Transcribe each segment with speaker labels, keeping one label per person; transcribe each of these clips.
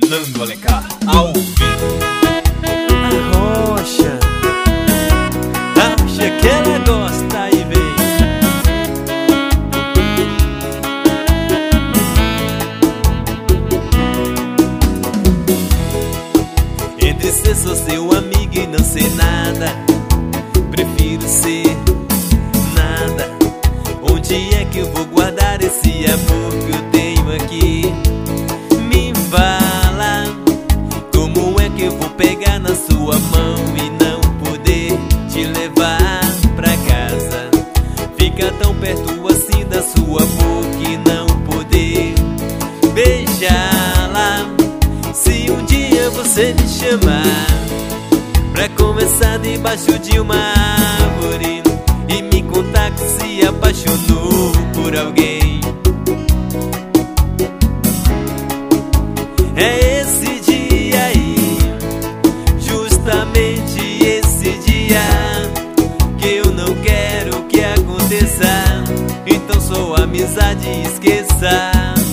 Speaker 1: Nando Alencar, ao vivo.
Speaker 2: Arrocha que ela gosta e vem. Entre ser só seu amigo e não ser nada, prefiro ser nada. Onde é que eu vou guardar esse amor que eu tenho aqui? Me fala, como é que eu vou pegar na sua mão e não poder te levar pra casa? Fica tão perto assim da sua boca e não poder beijá-la. Se um dia você me chamar pra conversar debaixo de uma árvore e me contar que se apaixonou por alguém, é esse dia aí, justamente esse dia, que eu não quero que aconteça. Então sua amizade esqueça.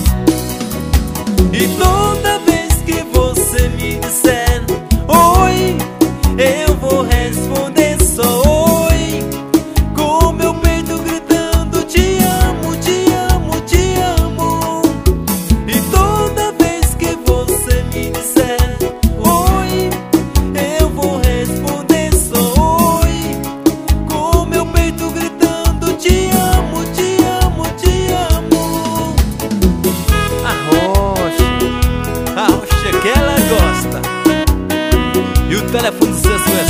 Speaker 2: E toda vez que você me disser oi, eu vou responder só oi, com meu peito gritando te amo, te amo, te amo. E toda vez que você me disser oi, eu vou responder só oi, com meu peito gritando te amo, te amo, te amo. Arrocha que ela gosta. E o telefone do Cesso é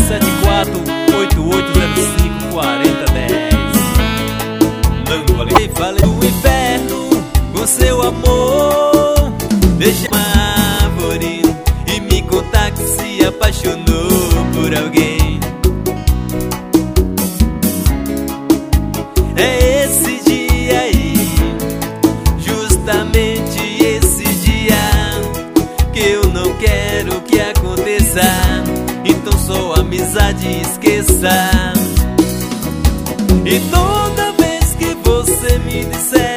Speaker 2: 7488054010. Nando Alencar. E falei do inferno com seu amor, deixa uma árvore e me contar que se apaixonou por alguém. É esse dia aí, justamente esse dia, que eu não quero que aconteça. Então sua amizade esqueça. E toda vez que você me disser